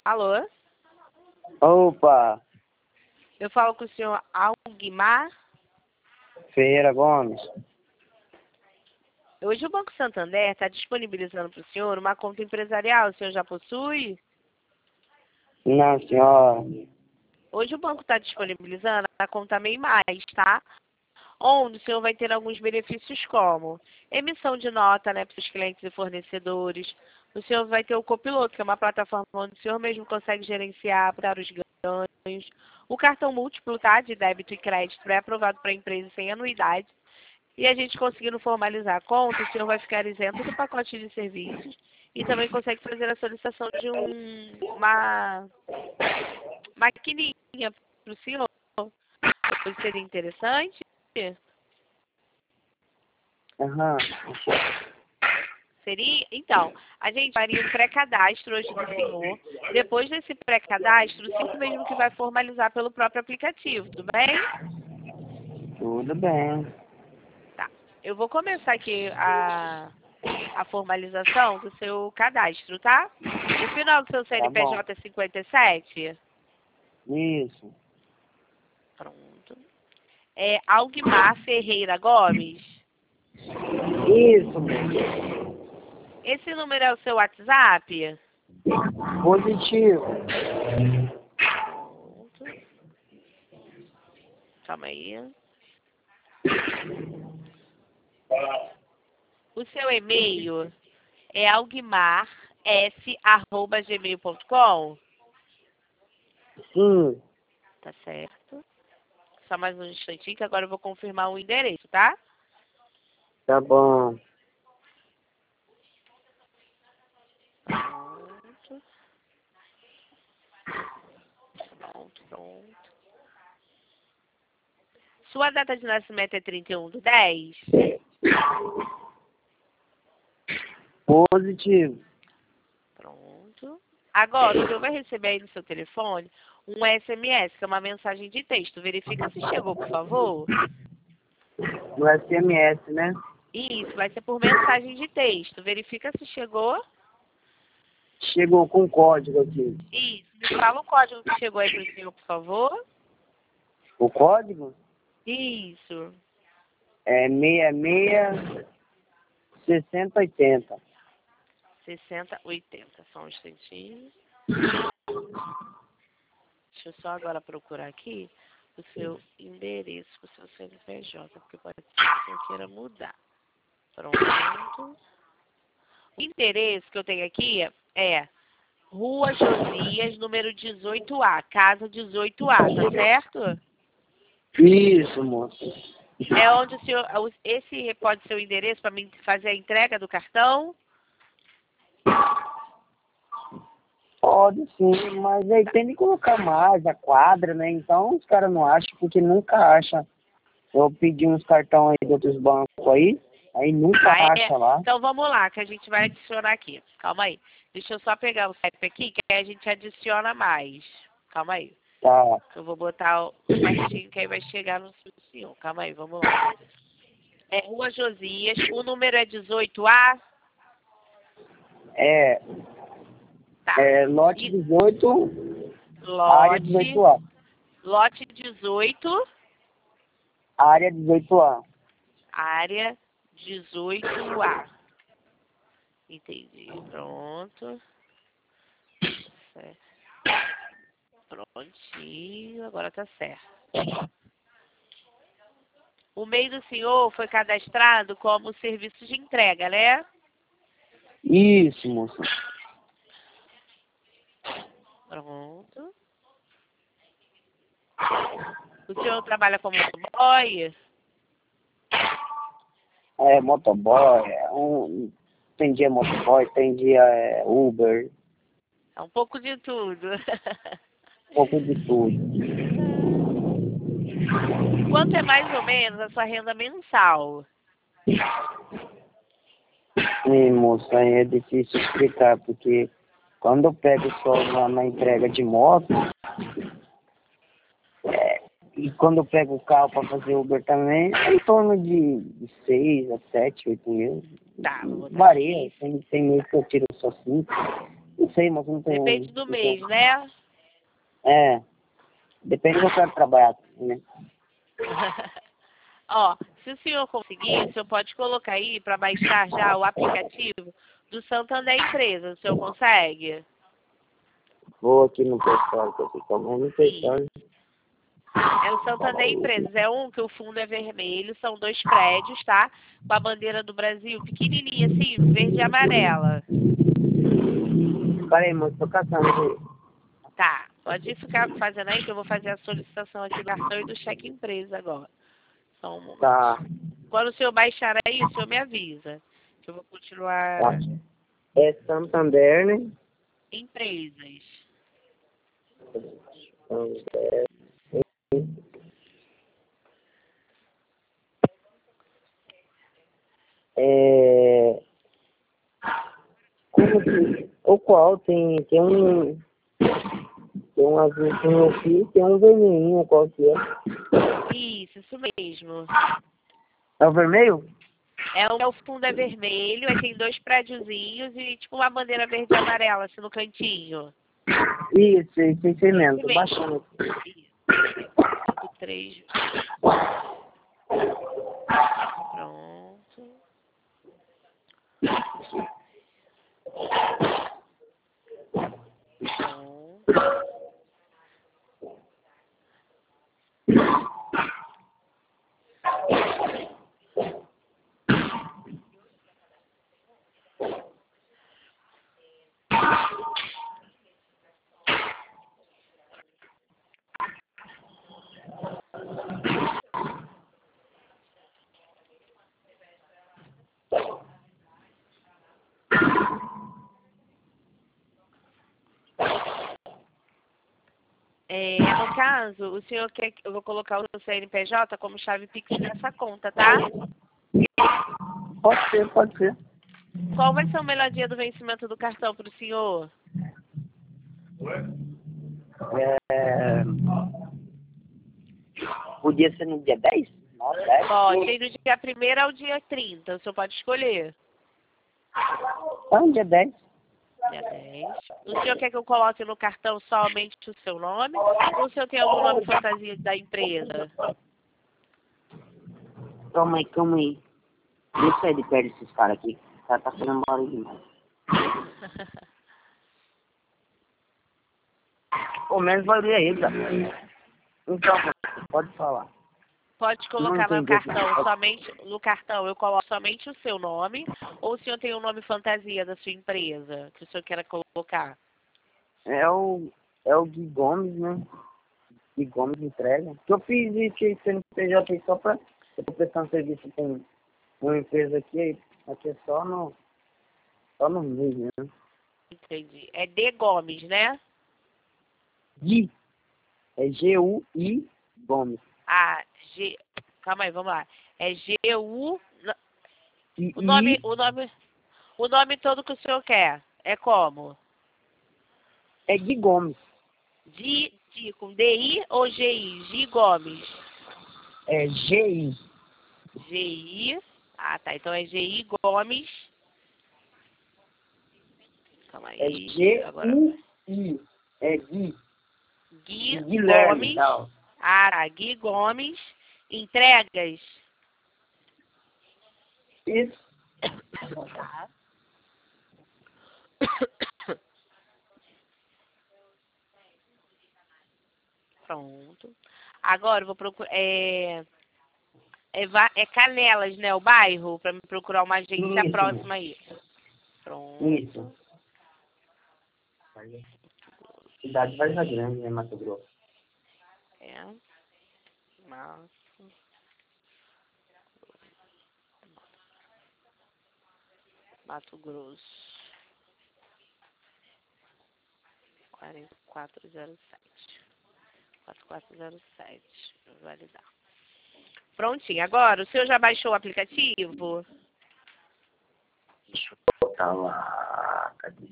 Alô? Opa, Eu falo com o senhor Alguimar. Ferreira Gomes. Hoje o Banco Santander está disponibilizando para o senhor uma conta empresarial. O senhor já possui? Não, senhora. Hoje o banco está disponibilizando a conta MEI Mais, tá? Onde o senhor vai ter alguns benefícios como emissão de nota, né, para os clientes e fornecedores. O senhor vai ter o Copiloto, que é uma plataforma onde o senhor mesmo consegue gerenciar para os ganhos. O cartão múltiplo, tá, de débito e crédito pré-aprovado para a empresa sem anuidade. E a gente conseguindo formalizar a conta, o senhor vai ficar isento do pacote de serviços e também consegue fazer a solicitação de uma maquininha para o senhor. Isso seria interessante? Aham. Seria? Então, a gente faria um pré-cadastro hoje do senhor. Depois desse pré-cadastro, o senhor mesmo que vai formalizar pelo próprio aplicativo, tudo bem? Tudo bem. Tá. Eu vou começar aqui a formalização do seu cadastro, tá? O final do seu Tá bom. CNPJ é 57? Isso. Pronto. É Alguimar Ferreira Gomes? Isso, mesmo. Esse número é o seu WhatsApp? Positivo. Pronto. Calma aí. O seu e-mail é alguimars@gmail.com? Sim. Tá certo. Só mais um instantinho que agora eu vou confirmar o endereço, tá? Tá bom. Pronto. Pronto. Sua data de nascimento é 31/10? Positivo. Pronto. Agora, o senhor vai receber aí no seu telefone um SMS, que é uma mensagem de texto. Verifica se chegou, por favor. No SMS, né? Isso, vai ser por mensagem de texto. Verifica se chegou. Chegou com código aqui. Isso. Me fala o código que chegou aí para o senhor, por favor. O código Isso. é 66 6080. 6080. Só um instantinho. Deixa eu só agora procurar aqui o seu endereço, o seu CNPJ, porque pode ser que o senhor queira mudar. Pronto. O endereço que eu tenho aqui é Rua Josias, número 18A, casa 18A, tá certo? Isso, moço. É onde o senhor. Esse pode ser o endereço para mim fazer a entrega do cartão? Pode sim, mas aí tem que colocar mais a quadra, né? Então os caras não acham, porque nunca acham. Eu pedi uns cartão aí de outros bancos aí nunca Ah, é? acha lá. Então vamos lá, que a gente vai adicionar aqui. Calma aí. Deixa eu só pegar o CEP aqui, que aí a gente adiciona mais. Calma aí. Tá. Eu vou botar o certinho, que aí vai chegar no seu senhor. Calma aí, vamos lá. É Rua Josias, o número é 18A? É, Tá. lote 18, área Lote, 18A. lote 18, Área 18A. área 18A. Entendi. Pronto. Certo. Prontinho, agora tá certo. O MEI do senhor foi cadastrado como serviço de entrega, né? Isso, moça. Pronto. O senhor trabalha como motoboy? É, motoboy, tem dia motoboy, tem dia Uber, É um pouco de tudo. um pouco de tudo. Quanto é mais ou menos a sua renda mensal? E, moça, aí é difícil explicar, porque quando eu pego só na entrega de moto, e quando eu pego o carro para fazer Uber também, é em torno de 6 a 7, 8 mil. Tá, vou botar Varia, aqui. tem mês que eu tiro só 5. Não sei, mas não tem. Depende do mês, né? É. Depende do que eu quero trabalhar, né? Ó, se o senhor conseguir, o senhor pode colocar aí para baixar já o aplicativo do Santander Empresa. O senhor consegue? Vou aqui no pessoal, que eu fico comendo no pessoal. É o Santander Empresas. É um que o fundo é vermelho, são 2 prédios, tá? Com a bandeira do Brasil pequenininha assim, verde e amarela. Peraí, moço, tô caçando. Tá, pode ficar fazendo aí que eu vou fazer a solicitação aqui do cartão e do cheque empresa agora. Só um momento. Tá. Quando o senhor baixar aí, o senhor me avisa. Que eu vou continuar. Tá. É Santander, né? Empresas. Santander. É... Como que... O qual tem um... Tem um azulzinho aqui, tem um vermelhinho, qual que é? Isso mesmo. É o vermelho? O fundo é vermelho, aí tem 2 prédiozinhos e tipo uma bandeira verde e amarela assim no cantinho. Isso mesmo, tô Esse baixando. Isso. 3. Pronto. Pronto. No caso, o senhor quer que eu vou colocar o seu CNPJ como chave Pix nessa conta, tá? Pode ser, pode ser. Qual vai ser o melhor dia do vencimento do cartão para o senhor? É... Podia ser no dia 10? Nossa, 10? Pode, tem do dia 1º ao dia 30, o senhor pode escolher. Tá, no dia 10. Dia 10. O senhor quer que eu coloque no cartão somente o seu nome? Ou o senhor tem algum nome fantasia da empresa? Calma aí. Deixa eu sair de perto desses caras aqui. O cara tá fazendo barulho demais. Pô, menos barulho é ele, cara. Então, pode falar. Pode colocar no cartão somente, no cartão eu coloco somente o seu nome, ou o senhor tem um nome fantasia da sua empresa que o senhor queira colocar? É o Gui Gomes, né? Gui Gomes entrega. Que eu fiz esse CNPJ aí só pra... Eu tô prestando serviço com uma empresa aqui é só no meio, né? Entendi. É D Gomes, né? Gui. É G-U-I Gomes. Ah, G. Calma aí, vamos lá. É G-U. E O nome todo que o senhor quer. É como? é Gui Gomes. Com D-I ou G-I? G Gomes. É G-I. G-I. Ah, tá. Então é G-I Gomes. Calma aí. É G-U-I. É Gui. Gui Guilherme, Gomes. tal. Ah, tá. Gui Gomes. Entregas. Isso. Tá. Pronto. Agora eu vou procurar. É Canelas, né? O bairro, para me procurar uma agência Isso. próxima aí. Pronto. Isso. Cidade Vargas Grande, né, Mato Grosso? É. Mato Grosso. 4407. 4407. Validar. Prontinho. Agora, o senhor já baixou o aplicativo? Deixa eu botar lá. Cadê?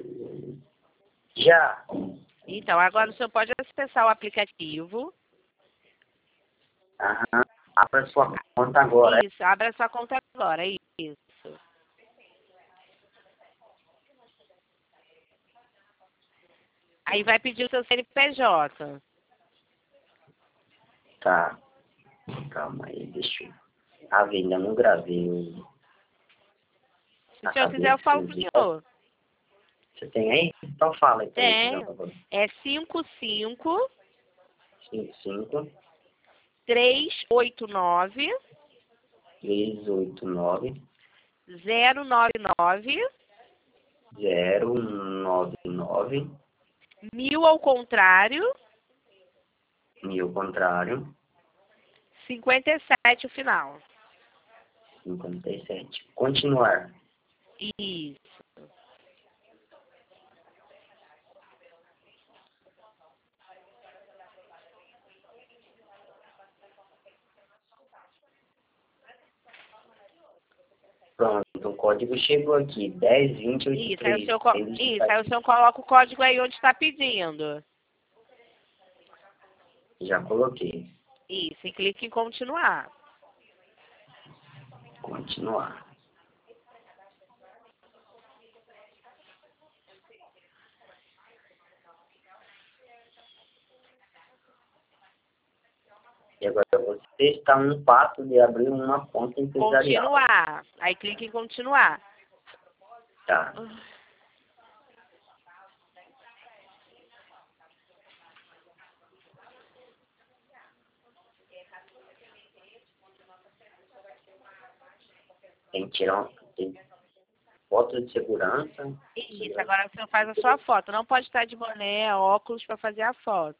Já. Então, agora o senhor pode acessar o aplicativo. Aham. Abra sua conta agora. Isso, abra sua conta agora. Isso. Aí vai pedir o seu CNPJ. Tá. Calma aí, deixa eu... Ah, ainda não gravei. Se o senhor quiser, eu falo pro senhor. Você tem aí? Então fala então. Tem. É 55 55 389 389 099 099 1000 ao contrário, 1000 ao contrário, 57 o final. 57. Continuar. Isso. Pronto, o código chegou aqui, 102083. Isso, aí o senhor coloca o código aí onde está pedindo. Já coloquei. Isso, e clique em continuar. Continuar. E agora você está um passo de abrir uma conta empresarial. Continuar. Aí clique em continuar. Tá. Tem que tirar foto de segurança. Isso, agora o senhor faz a sua foto. Não pode estar de boné, óculos para fazer a foto.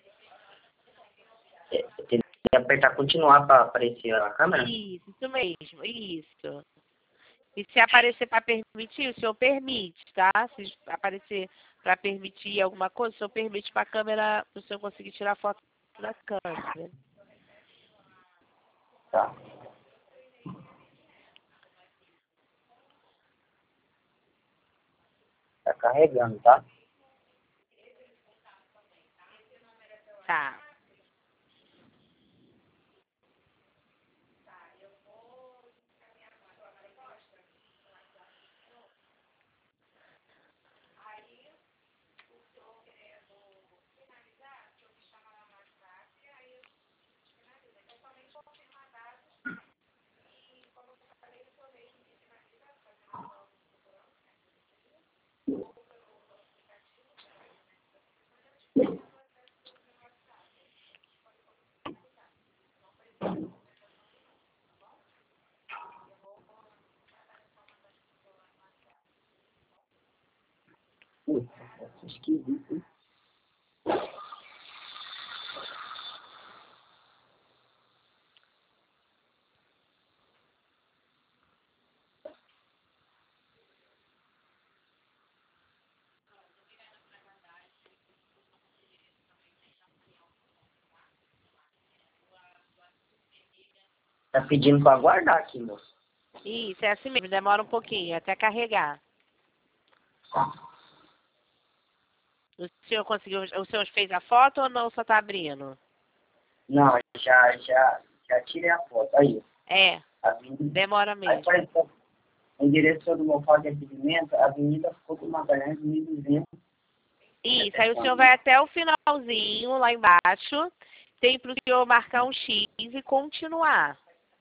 Tem que apertar continuar para aparecer a câmera? Isso mesmo, isso. E se aparecer para permitir, o senhor permite, tá? Se aparecer para permitir alguma coisa, o senhor permite para a câmera, para o senhor conseguir tirar foto da câmera. Tá. Tá carregando, tá? Tá. Esquisito, hein? Tá pedindo para guardar aqui, moço. Isso, é assim mesmo, demora um pouquinho até carregar. O senhor conseguiu, o senhor fez a foto ou não, só tá abrindo? Não, já tirei a foto. Aí. É, Avenida. demora Aí, mesmo. por exemplo, em direção do local de atendimento, a Avenida Couto Magalhães, 1200. Isso, aí o senhor vai até o finalzinho, lá embaixo, tem para o senhor marcar um X e continuar.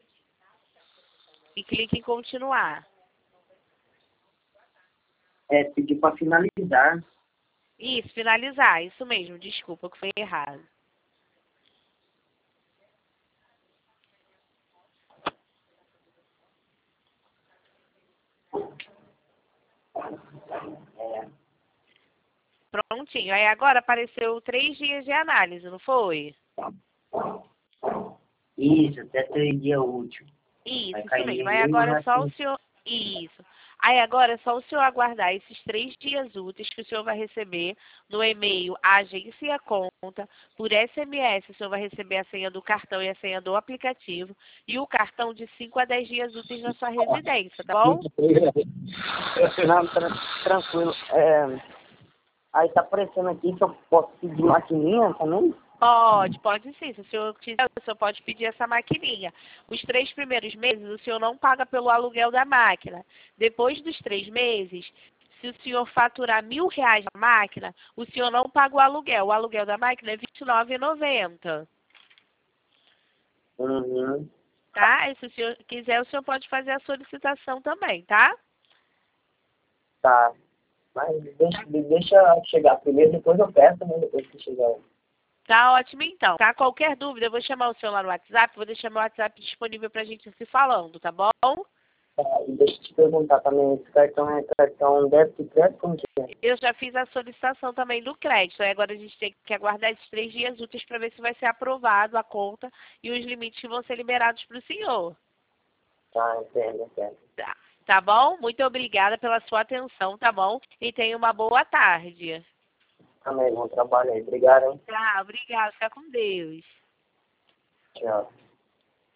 E clique em continuar. É, pedir para finalizar. Isso, finalizar, isso mesmo, desculpa que foi errado. É. Prontinho, aí agora apareceu 3 dias de análise, não foi? Isso, até 3 dias útil. Isso mesmo, aí agora é só o senhor... Isso. Aí agora é só o senhor aguardar esses 3 dias úteis que o senhor vai receber no e-mail agência e a conta, por SMS o senhor vai receber a senha do cartão e a senha do aplicativo e o cartão de 5 a 10 dias úteis na sua residência, tá bom? Não, tranquilo. Aí tá aparecendo aqui que eu posso pedir maquininha também? Pode sim. Se o senhor quiser, o senhor pode pedir essa maquininha. Os 3 primeiros meses, o senhor não paga pelo aluguel da máquina. Depois dos 3 meses, se o senhor faturar R$ 1.000 na máquina, o senhor não paga o aluguel. O aluguel da máquina é R$ 29,90. Uhum. Tá? E se o senhor quiser, o senhor pode fazer a solicitação também, tá? Tá. Mas deixa chegar primeiro, depois eu peço, né? Depois que chegar. Tá ótimo, então. Tá? Qualquer dúvida, eu vou chamar o senhor lá no WhatsApp, vou deixar meu WhatsApp disponível pra gente se falando, tá bom? Tá, e deixa eu te perguntar também, esse cartão é cartão débito e crédito, como que é? Eu já fiz a solicitação também do crédito. Aí agora a gente tem que aguardar esses 3 dias úteis para ver se vai ser aprovado a conta e os limites que vão ser liberados para o senhor. Tá, entendo. Tá bom? Muito obrigada pela sua atenção, tá bom? E tenha uma boa tarde. Também, bom trabalho aí. Obrigado, hein? Tá, obrigada. Fica com Deus. Tchau.